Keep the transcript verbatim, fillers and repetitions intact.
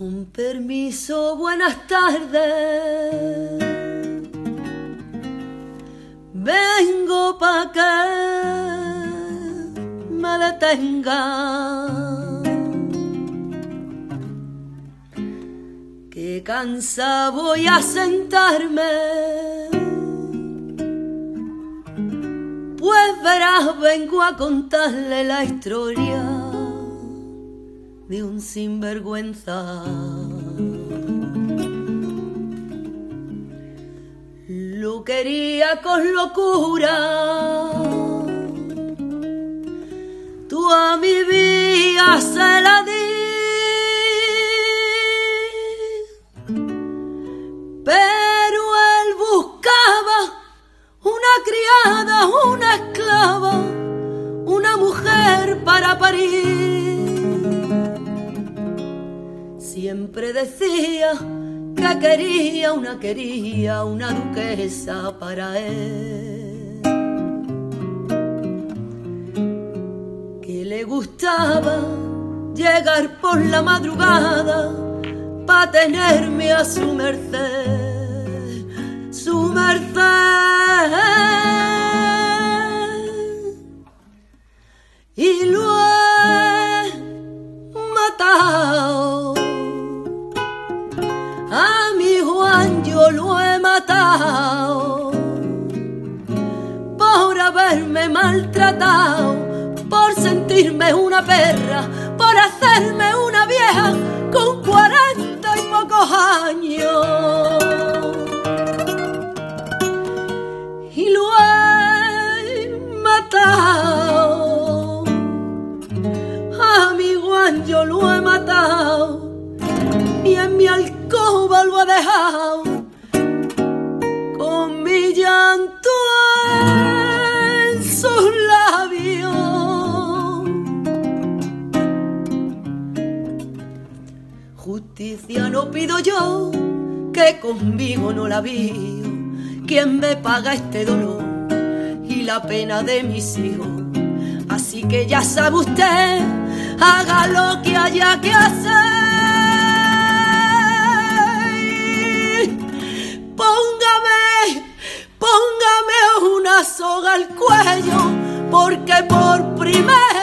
Con permiso, buenas tardes. Vengo pa' que me detenga, que cansa voy a sentarme, pues verás, vengo a contarle la historia de un sinvergüenza. Lo quería con locura, tú a mi vida se la di, pero él buscaba una criada, una esclava, una mujer para parir. Siempre decía que quería una, quería una duquesa para él, que le gustaba llegar por la madrugada pa' tenerme a su merced, su merced. Y lo he matado a mi Juan, yo lo he matado por haberme maltratado, por sentirme una perra, por hacerme una vieja con cuarenta y pocos años. Y lo he matado a mi Juan, yo lo he matado, y en mi alcoba lo he dejado con mi llanto en sus labios. Justicia no pido yo, que conmigo no la vio. ¿Quién me paga este dolor y la pena de mis hijos? Así que ya sabe usted, haga lo que haya que hacer. Póngame, póngame una soga al cuello, porque por primera